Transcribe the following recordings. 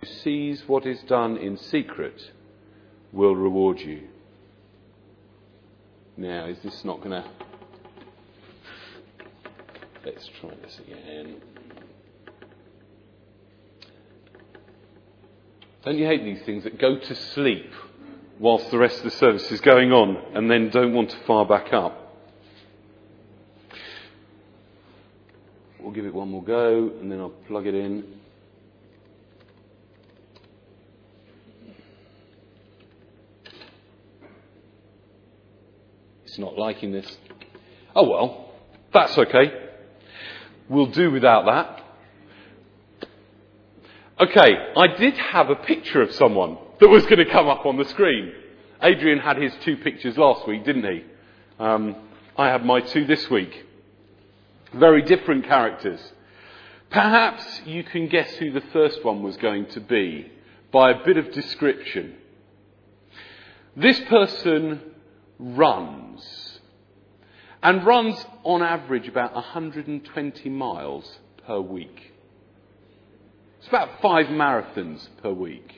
who sees what is done in secret will reward you. Now, is this not going to... Let's try this again. Don't you hate these things that go to sleep whilst the rest of the service is going on and then don't want to fire back up? We'll give it one more go and then I'll plug it in. It's not liking this. Oh well, that's okay. We'll do without that. Okay, I did have a picture of someone that was going to come up on the screen. Adrian had his 2 pictures last week, didn't he? I had my 2 this week. Very different characters. Perhaps you can guess who the first one was going to be by a bit of description. This person runs, and runs on average about 120 miles per week. It's about 5 marathons per week.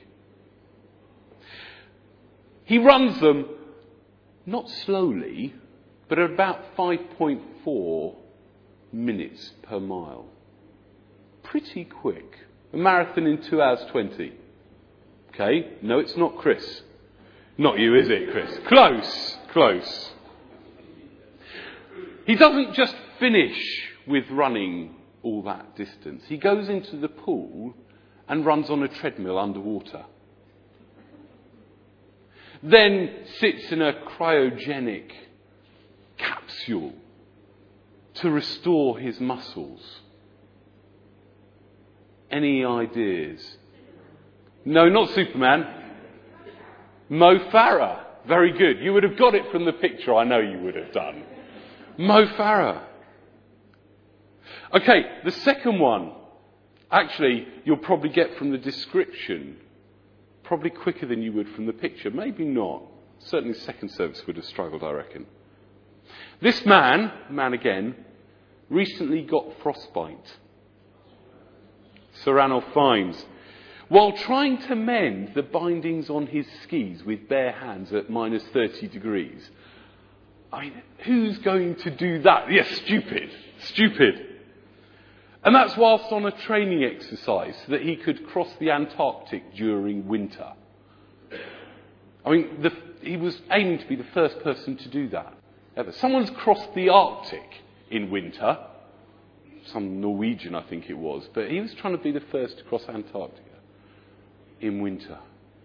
He runs them not slowly, but at about 5.4 minutes per mile. Pretty quick. A marathon in 2 hours 20. Okay, no, it's not Chris. Not you, is it, Chris? Close. He doesn't just finish with running all that distance. He goes into the pool and runs on a treadmill underwater. Then sits in a cryogenic capsule to restore his muscles. Any ideas? No, not Superman. Mo Farah. Very good. You would have got it from the picture. I know you would have done. Mo Farah. Okay, the second one. Actually, you'll probably get from the description. Probably quicker than you would from the picture. Maybe not. Certainly second service would have struggled, I reckon. This man again, recently got frostbite. Sir Ranulph Fiennes. While trying to mend the bindings on his skis with bare hands at minus 30 degrees. I mean, who's going to do that? Yes, stupid. And that's whilst on a training exercise so that he could cross the Antarctic during winter. I mean, he was aiming to be the first person to do that ever. Someone's crossed the Arctic in winter. Some Norwegian, I think it was. But he was trying to be the first to cross Antarctica in winter.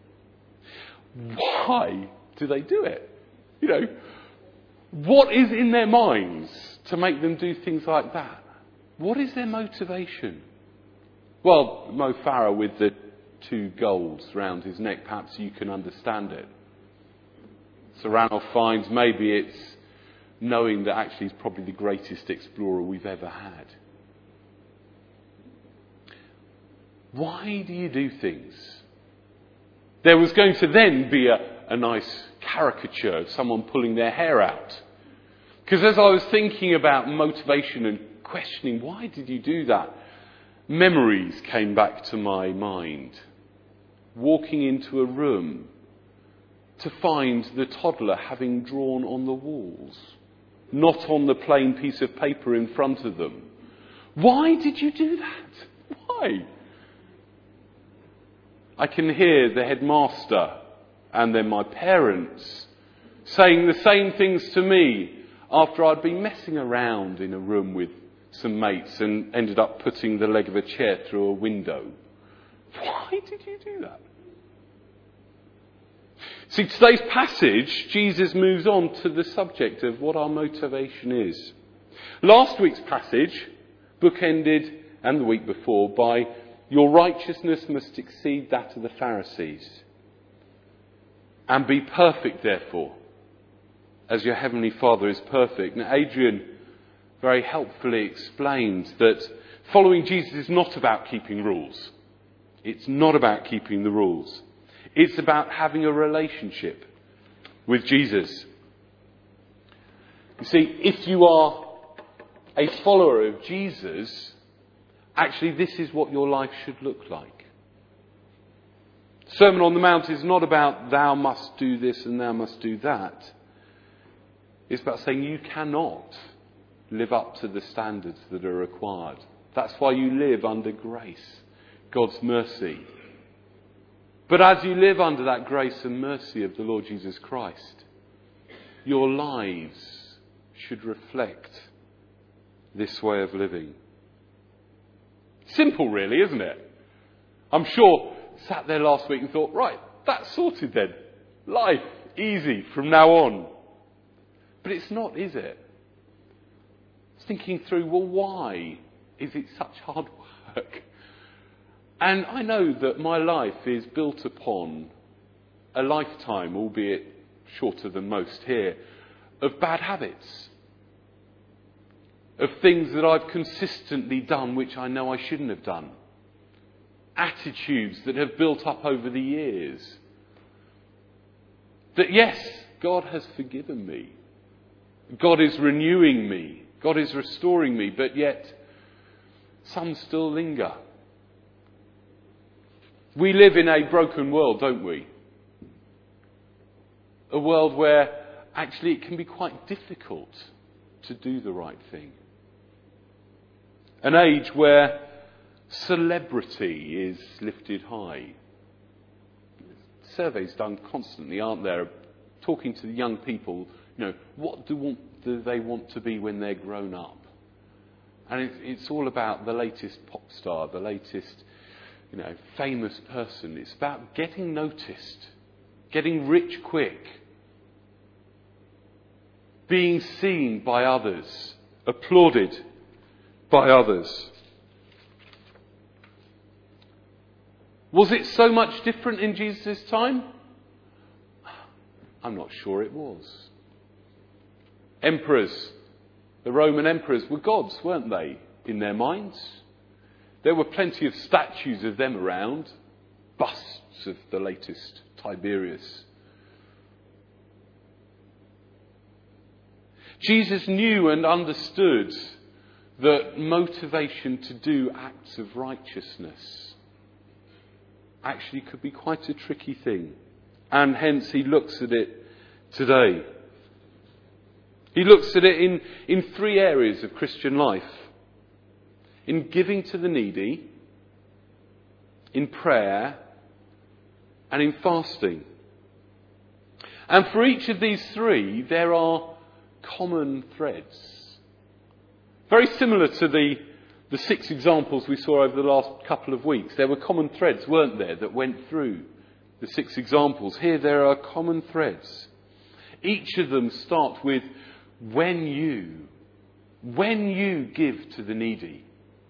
Why do they do it? You know, what is in their minds to make them do things like that? What is their motivation? Well, Mo Farah with the 2 golds round his neck, perhaps you can understand it. Sir Ranulph Fiennes, maybe it's knowing that actually he's probably the greatest explorer we've ever had. Why do you do things? There was going to then be a nice caricature of someone pulling their hair out. Because as I was thinking about motivation and questioning, why did you do that? Memories came back to my mind. Walking into a room to find the toddler having drawn on the walls, not on the plain piece of paper in front of them. Why did you do that? Why? I can hear the headmaster and then my parents saying the same things to me after I'd been messing around in a room with some mates and ended up putting the leg of a chair through a window. Why did you do that? See, today's passage, Jesus moves on to the subject of what our motivation is. Last week's passage bookended, and the week before, by your righteousness must exceed that of the Pharisees. And be perfect, therefore, as your heavenly Father is perfect. Now, Adrian very helpfully explained that following Jesus is not about keeping rules. It's not about keeping the rules. It's about having a relationship with Jesus. You see, if you are a follower of Jesus, actually this is what your life should look like. Sermon on the Mount is not about thou must do this and thou must do that. It's about saying you cannot live up to the standards that are required. That's why you live under grace, God's mercy. But as you live under that grace and mercy of the Lord Jesus Christ, your lives should reflect this way of living. Simple really, isn't it? I'm sure sat there last week and thought, right, that's sorted then. Life, easy from now on. But it's not, is it? Thinking through, well, why is it such hard work? And I know that my life is built upon a lifetime, albeit shorter than most here, of bad habits. Of things that I've consistently done which I know I shouldn't have done. Attitudes that have built up over the years. That yes, God has forgiven me. God is renewing me. God is restoring me, but yet some still linger. We live in a broken world, don't we? A world where actually it can be quite difficult to do the right thing. An age where celebrity is lifted high. Surveys done constantly, aren't there? Talking to the young people, what do they want to be when they're grown up? And it's all about the latest pop star, the latest, famous person. It's about getting noticed, getting rich quick, being seen by others, applauded by others. Was it so much different in Jesus' time? I'm not sure it was. Emperors, the Roman emperors were gods, weren't they, in their minds? There were plenty of statues of them around, busts of the latest Tiberius. Jesus knew and understood that motivation to do acts of righteousness actually could be quite a tricky thing. And hence he looks at it today. He looks at it in three areas of Christian life. In giving to the needy, in prayer, and in fasting. And for each of these three, there are common threads. Very similar to the 6 examples we saw over the last couple of weeks. There were common threads, weren't there, that went through the 6 examples. Here there are common threads. Each of them start with when you give to the needy,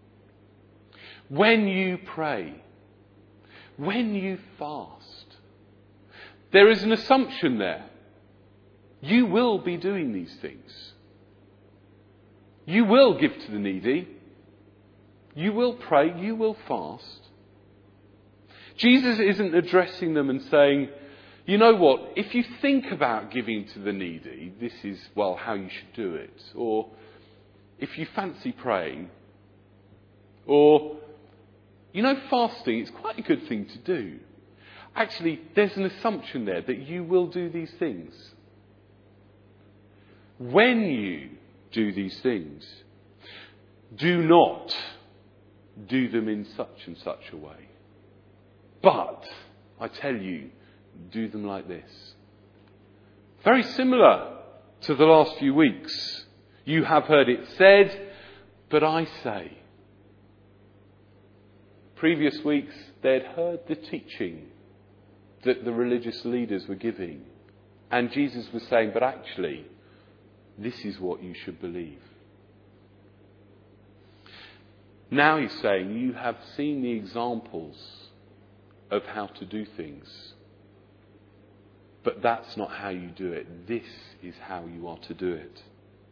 when you pray, when you fast. There is an assumption there. You will be doing these things. You will give to the needy. You will pray. You will fast. Jesus isn't addressing them and saying, you know what, if you think about giving to the needy, this is, how you should do it. Or if you fancy praying, or, fasting, it's quite a good thing to do. Actually, there's an assumption there that you will do these things. When you do these things, do not do them in such and such a way. But, I tell you, do them like this. Very similar to the last few weeks. You have heard it said, but I say. Previous weeks, they'd heard the teaching that the religious leaders were giving. And Jesus was saying, but actually, this is what you should believe. Now he's saying, you have seen the examples of how to do things. But that's not how you do it. This is how you are to do it.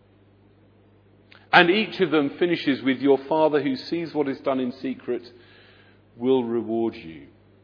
And each of them finishes with, your Father who sees what is done in secret will reward you.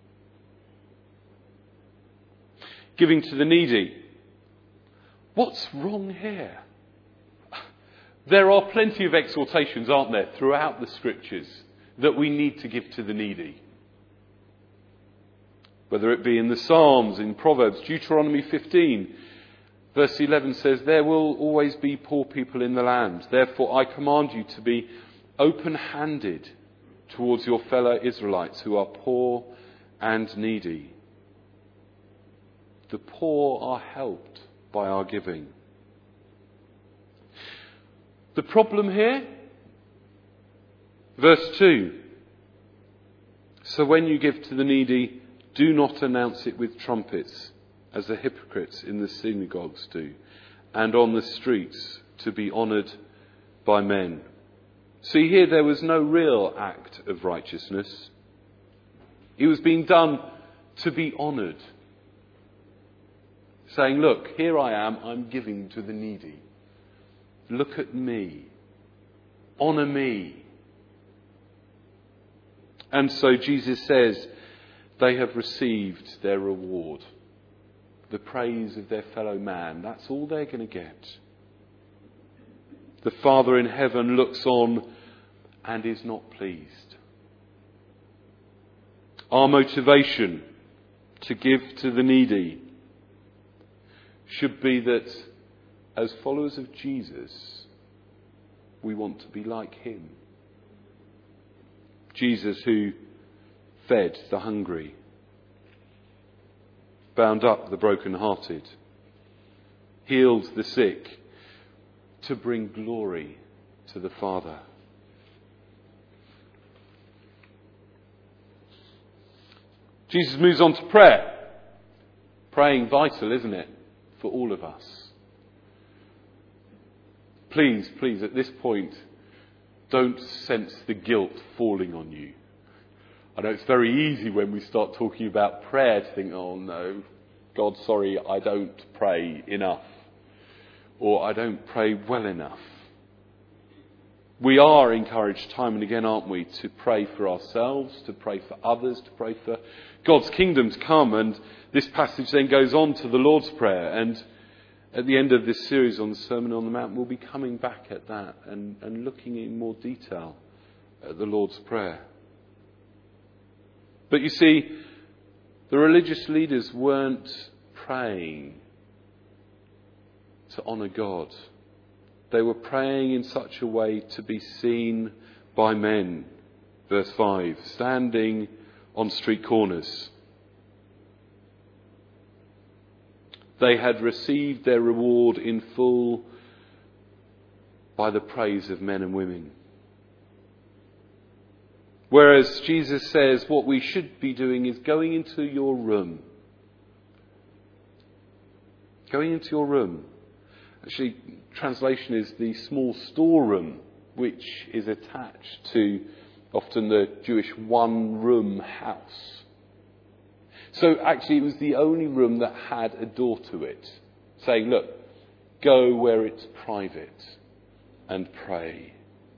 Giving to the needy. What's wrong here? There are plenty of exhortations, aren't there, throughout the Scriptures that we need to give to the needy. Whether it be in the Psalms, in Proverbs, Deuteronomy 15, verse 11 says, "There will always be poor people in the land. Therefore I command you to be open-handed towards your fellow Israelites who are poor and needy." The poor are helped by our giving. The problem here? Verse 2. "So when you give to the needy, do not announce it with trumpets, as the hypocrites in the synagogues do, and on the streets, to be honoured by men." See, here there was no real act of righteousness. It was being done to be honoured. Saying, "Look, here I am, I'm giving to the needy. Look at me. Honour me." And so Jesus says they have received their reward. The praise of their fellow man. That's all they're going to get. The Father in heaven looks on and is not pleased. Our motivation to give to the needy should be that as followers of Jesus, we want to be like him. Jesus, who fed the hungry, bound up the broken-hearted, healed the sick, to bring glory to the Father. Jesus moves on to prayer. Praying vital, isn't it, for all of us? Please, at this point, don't sense the guilt falling on you. I know it's very easy when we start talking about prayer to think, "Oh no, God, sorry, I don't pray enough." Or "I don't pray well enough." We are encouraged time and again, aren't we, to pray for ourselves, to pray for others, to pray for God's kingdom to come. And this passage then goes on to the Lord's Prayer. And at the end of this series on the Sermon on the Mount, we'll be coming back at that and looking in more detail at the Lord's Prayer. But you see, the religious leaders weren't praying to honour God. They were praying in such a way to be seen by men. Verse 5, standing on street corners. They had received their reward in full by the praise of men and women. Whereas Jesus says what we should be doing is going into your room. Going into your room. Actually, translation is the small storeroom, which is attached to often the Jewish one-room house. So actually it was the only room that had a door to it, saying, "Look, go where it's private and pray."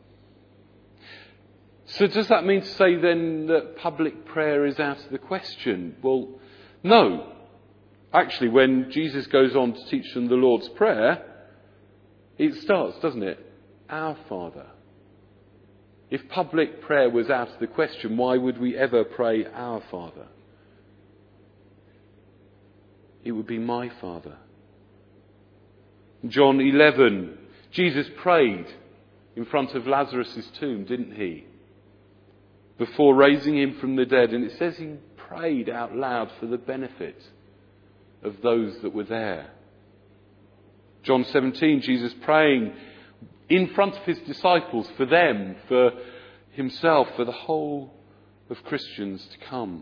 So does that mean to say then that public prayer is out of the question? Well, no. Actually, when Jesus goes on to teach them the Lord's Prayer, it starts, doesn't it? Our Father. If public prayer was out of the question, why would we ever pray our Father? It would be my Father. In John 11, Jesus prayed in front of Lazarus' tomb, didn't he? Before raising him from the dead. And it says he prayed out loud for the benefit of those that were there. John 17, Jesus praying in front of his disciples, for them, for himself, for the whole of Christians to come.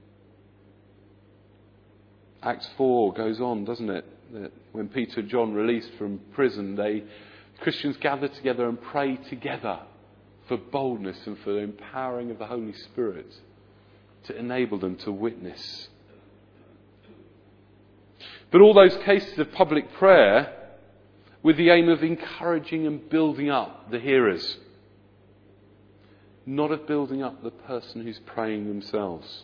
Acts 4 goes on, doesn't it? That when Peter and John released from prison, Christians gather together and pray together for boldness and for the empowering of the Holy Spirit to enable them to witness. But all those cases of public prayer with the aim of encouraging and building up the hearers, not of building up the person who's praying themselves.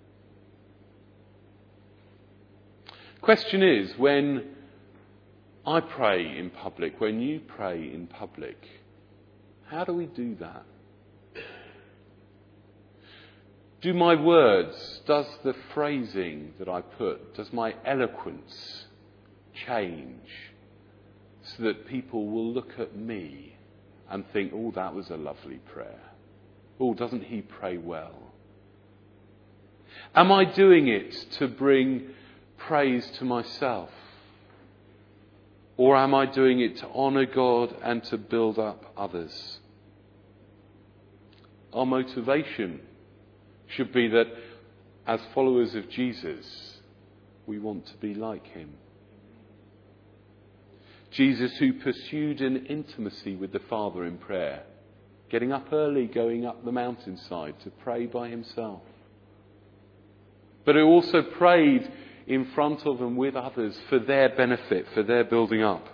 Question is, when I pray in public, when you pray in public, how do we do that? Do my words, does the phrasing that I put, does my eloquence change so that people will look at me and think, oh, that was a lovely prayer. Oh, doesn't he pray well? Am I doing it to bring praise to myself? Or am I doing it to honour God and to build up others? Our motivation should be that as followers of Jesus, we want to be like him. Jesus, who pursued an intimacy with the Father in prayer, getting up early, going up the mountainside to pray by himself. But who also prayed in front of and with others for their benefit, for their building up.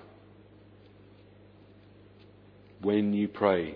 When you pray.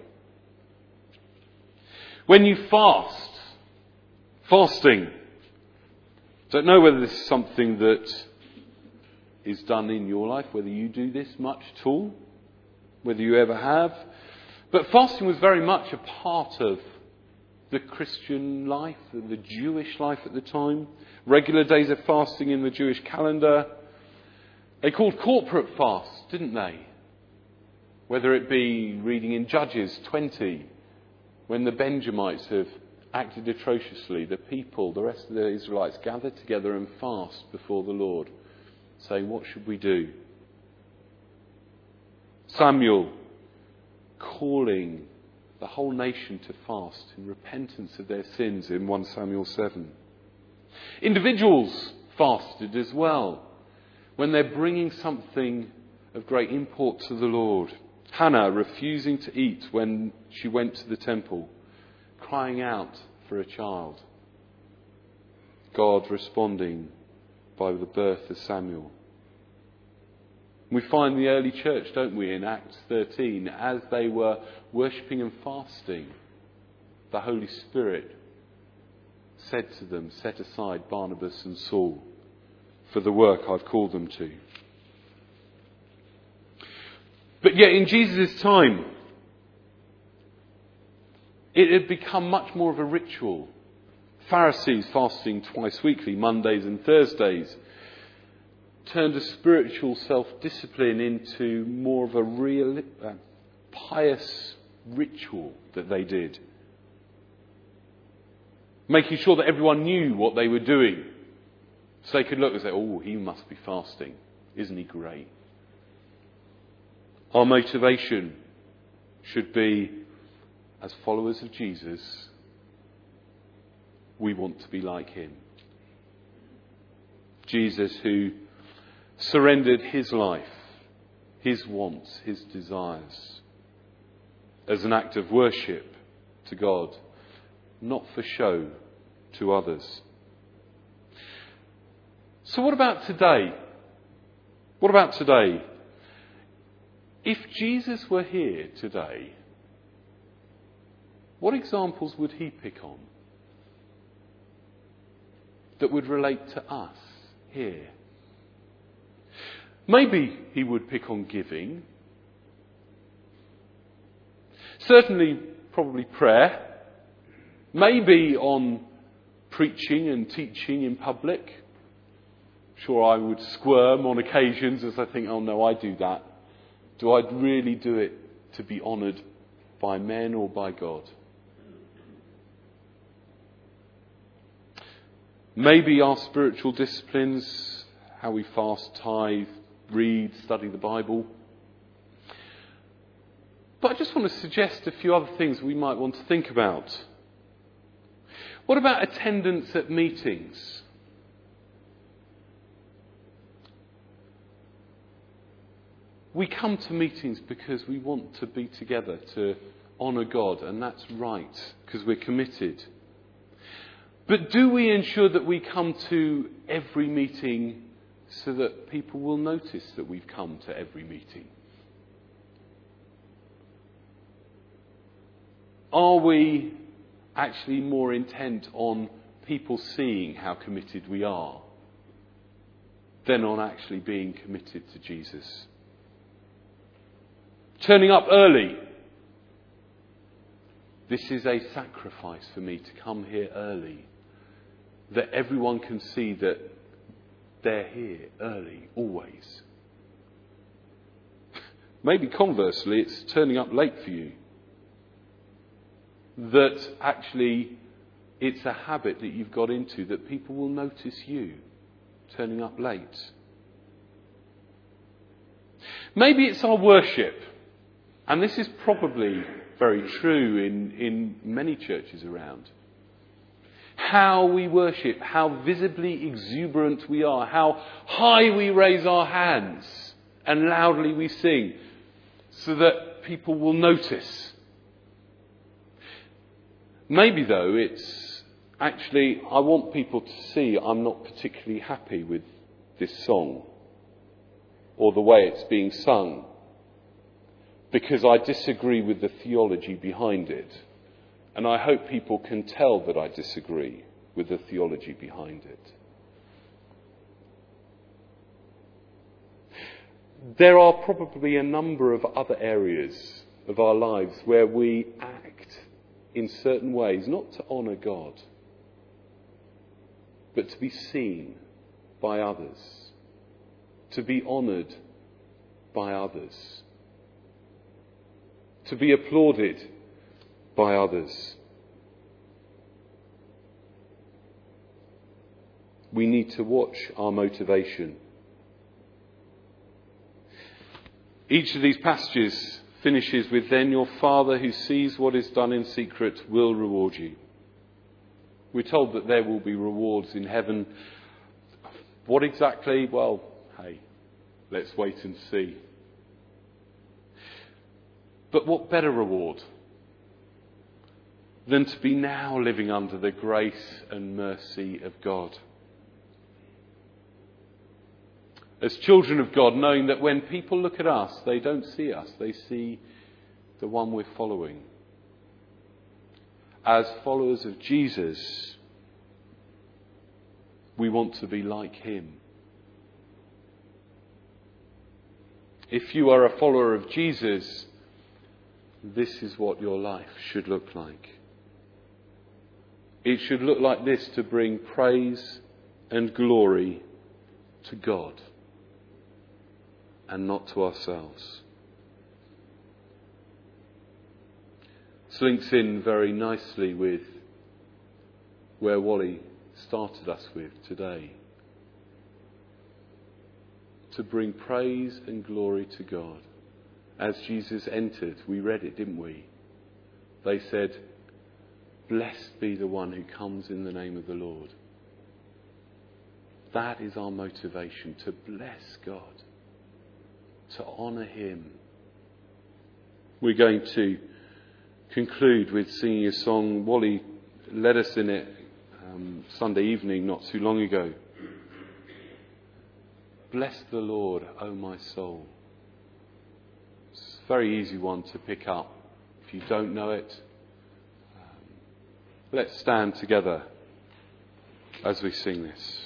When you fast. Fasting. Don't know whether this is something that is done in your life, whether you do this much at all, whether you ever have. But fasting was very much a part of the Christian life, the Jewish life at the time. Regular days of fasting in the Jewish calendar. They called corporate fasts, didn't they? Whether it be reading in Judges 20, when the Benjamites have acted atrociously, the people, the rest of the Israelites, gathered together and fast before the Lord, saying, what should we do? Samuel calling the whole nation to fast in repentance of their sins in 1 Samuel 7. Individuals fasted as well when they're bringing something of great import to the Lord. Hannah refusing to eat when she went to the temple, crying out for a child. God responding by the birth of Samuel. We find the early church, don't we, in Acts 13, as they were worshipping and fasting, the Holy Spirit said to them, set aside Barnabas and Saul for the work I've called them to. But yet in Jesus' time, it had become much more of a ritual. Pharisees fasting twice weekly, Mondays and Thursdays, turned a spiritual self-discipline into more of a real, pious ritual that they did. Making sure that everyone knew what they were doing. So they could look and say, oh, he must be fasting. Isn't he great? Our motivation should be, as followers of Jesus, we want to be like him. Jesus, who surrendered his life, his wants, his desires, as an act of worship to God, not for show to others. So what about today? What about today? If Jesus were here today, what examples would he pick on that would relate to us here? Maybe he would pick on giving. Certainly, probably prayer. Maybe on preaching and teaching in public. Sure, I would squirm on occasions as I think, oh no, I do that. Do I really do it to be honoured by men or by God? Maybe our spiritual disciplines, how we fast, tithe, read, study the Bible. But I just want to suggest a few other things we might want to think about. What about attendance at meetings? We come to meetings because we want to be together to honour God, and that's right, because we're committed. But do we ensure that we come to every meeting so that people will notice that we've come to every meeting? Are we actually more intent on people seeing how committed we are than on actually being committed to Jesus? Turning up early. This is a sacrifice for me to come here early, that everyone can see that they're here early, always. Maybe conversely, it's turning up late for you. That actually it's a habit that you've got into, that people will notice you turning up late. Maybe it's our worship. And this is probably very true in many churches around. How we worship, how visibly exuberant we are, how high we raise our hands and loudly we sing, so that people will notice. Maybe though it's actually, I want people to see I'm not particularly happy with this song or the way it's being sung, because I disagree with the theology behind it. And I hope people can tell that I disagree with the theology behind it. There are probably a number of other areas of our lives where we act in certain ways, not to honour God, but to be seen by others, to be honoured by others, to be applauded by others. We need to watch our motivation. Each of these passages finishes with, "Then your Father who sees what is done in secret will reward you." We're told that there will be rewards in heaven. What exactly? Well, hey, let's wait and see. But what better reward than to be now living under the grace and mercy of God? As children of God, knowing that when people look at us, they don't see us, they see the one we're following. As followers of Jesus, we want to be like him. If you are a follower of Jesus, this is what your life should look like. It should look like this to bring praise and glory to God and not to ourselves. This links in very nicely with where Wally started us with today. To bring praise and glory to God. As Jesus entered, we read it, didn't we? They said, "Blessed be the one who comes in the name of the Lord." That is our motivation, to bless God, to honour him. We're going to conclude with singing a song. Wally led us in it Sunday evening not too long ago. Bless the Lord, O my soul. It's a very easy one to pick up if you don't know it. Let's stand together as we sing this.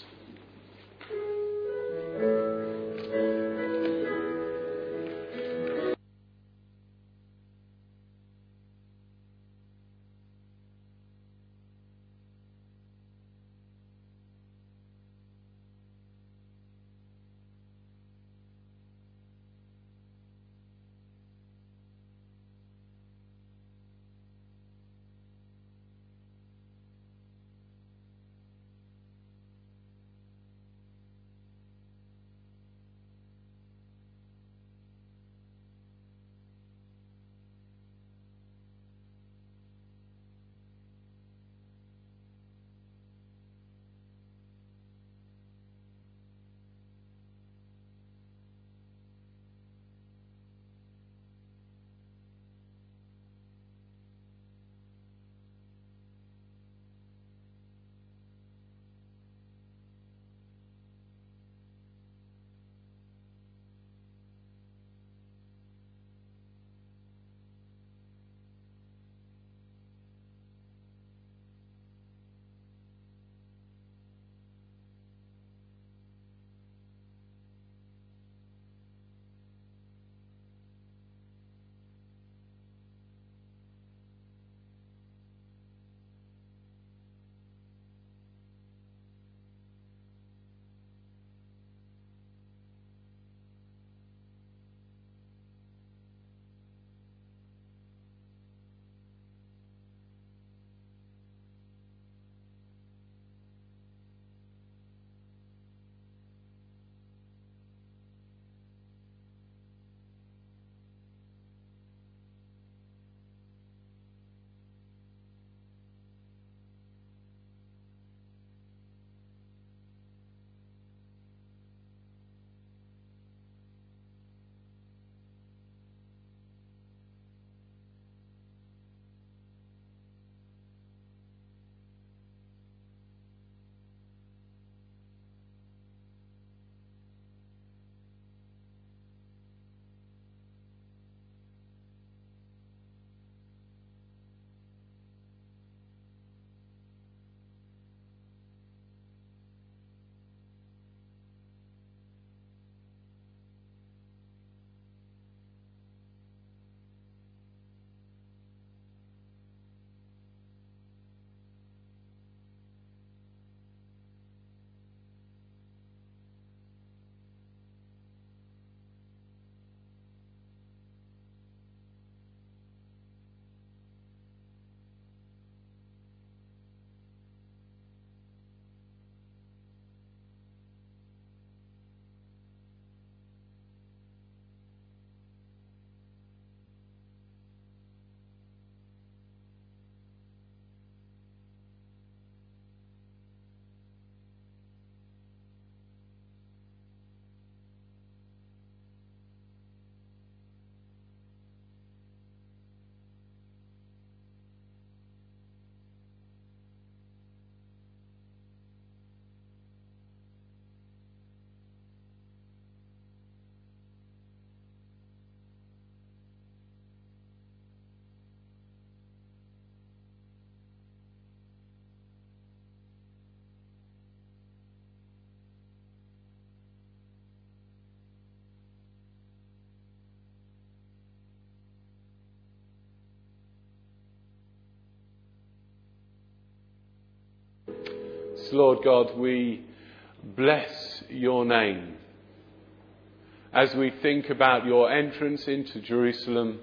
words. Lord God, we bless your name as we think about your entrance into Jerusalem,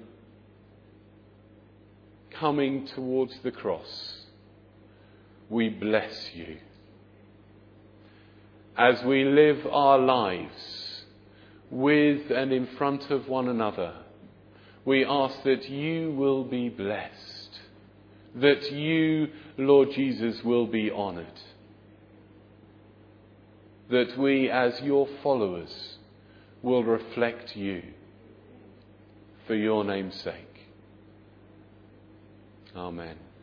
coming towards the cross. We bless you. As we live our lives with and in front of one another, we ask that you will be blessed, that you, Lord Jesus, will be honoured, that we as your followers will reflect you for your name's sake. Amen.